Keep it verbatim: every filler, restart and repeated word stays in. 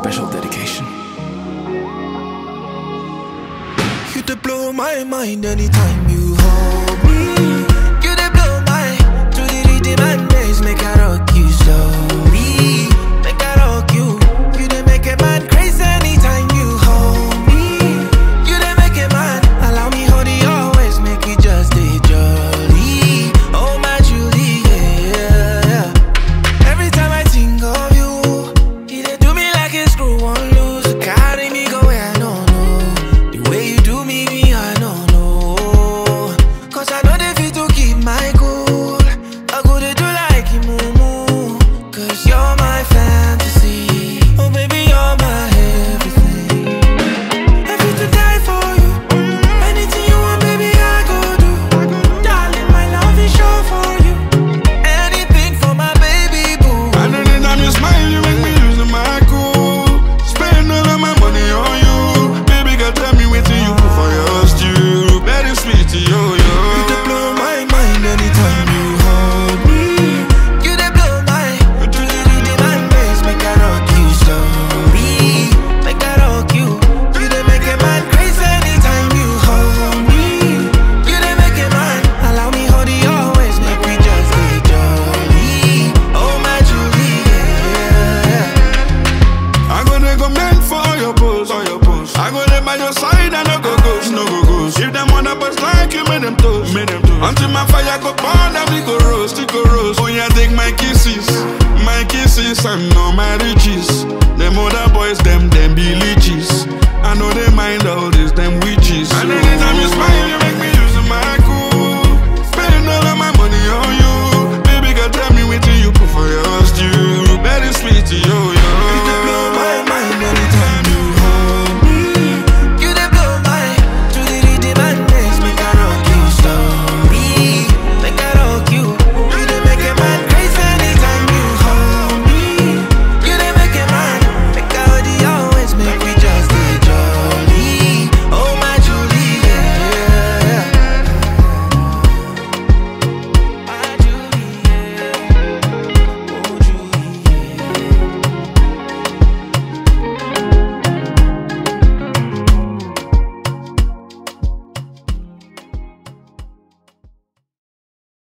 special dedication. You dey blow my mind anytime you hold me. You dey blow my to the rhythm and bass, make I rock you slowly, make I rock you. You dey make a man crazy anytime you hold me. You dey make a man allow me hold you always, make it just stay jolly. Oh my Julie, yeah, yeah. Every time I think of you, you dey do me like a screw on loose, carry me go where I don't know. The way you do me, me I don't know. Cause I know they fit to keep my cool. I go to do like you, moo. Cause you're my fantasy. Oh baby, you're my everything. I fit to die for you. Anything you want, baby, I go do. Darling, my love is sure for you. Anything for my baby boo. I know that time you smile, you make me lose my cool. Spend all of my money on you. Baby girl, tell me waiting you put for your stew. Very sweet to you, yo. You dey blow my mind anytime you hold me. You dey blow my to the rhythm and bass, make I rock you slowly, make I rock you. You dey make a man crazy anytime you hold me. You dey make a man allow me hold you always, make we just stay jolly. Oh my Julie, yeah. I go dey go meant for your pose, for your pose. I go dey by your side and no go ghost, no go ghost. If them wanna bust like you, make them toast, make them toast. Until my fire go burn